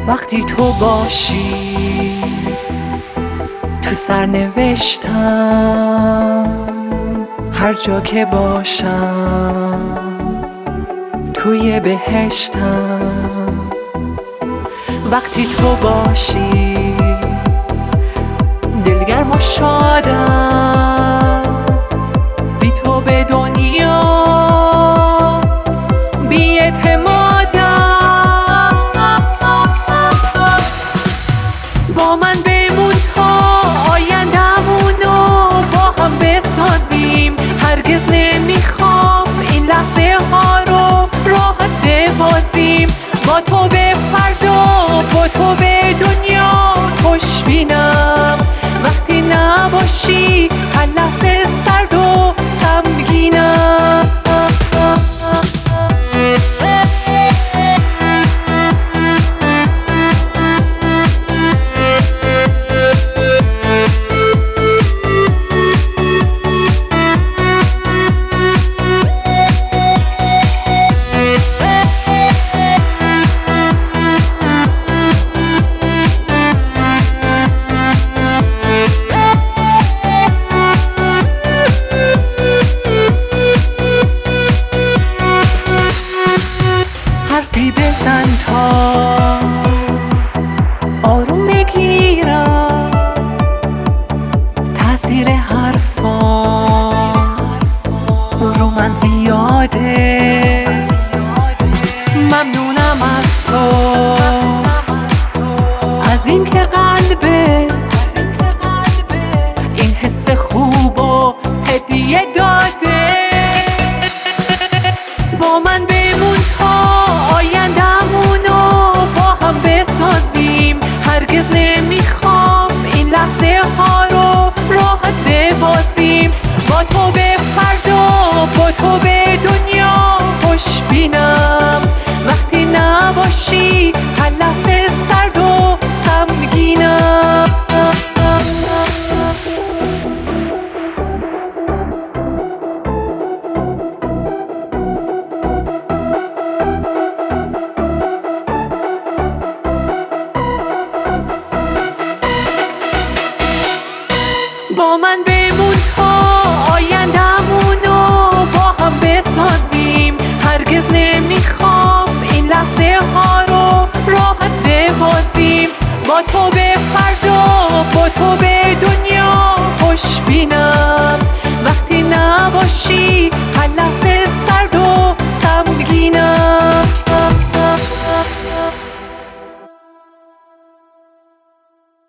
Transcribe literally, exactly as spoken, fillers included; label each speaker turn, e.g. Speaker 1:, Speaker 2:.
Speaker 1: وقتی تو باشی تو سرنوشتم، هر جا که باشم توی بهشتم. وقتی تو باشی دلگرم و شادم، بی تو به دنیا بی اعتمادم. با من بمون تا آیندمونو با هم بسازیم. هرگز نمیخوام این لحظه ها رو راحت ببازیم. با تو به فردا، با تو به دنیا خوش بینم. وقتی نباشی هر لحظه سرد و غمگینم. حرفی بزن تا آروم بگیرم، تاثیر حرفا رو من زیاده. ممنونم از تو، از اینکه قلبت این حس خوب و هدیه داده. با من بمون تا آیندمونو با هم بسازیم. هرگز نمیخوام این لحظه ها رو راحت ببازیم. با تو به فردا، با تو به دنیا خوش بینم. وقتی نباشی هر لحظه سرد و غمگینم. با من بمون تا آیندمونو با هم بسازیم. هرگز نمیخوام این لحظه ها رو راحت ببازیم. با تو به فردا، با تو به دنیا خوش بینم. وقتی نباشی هر لحظه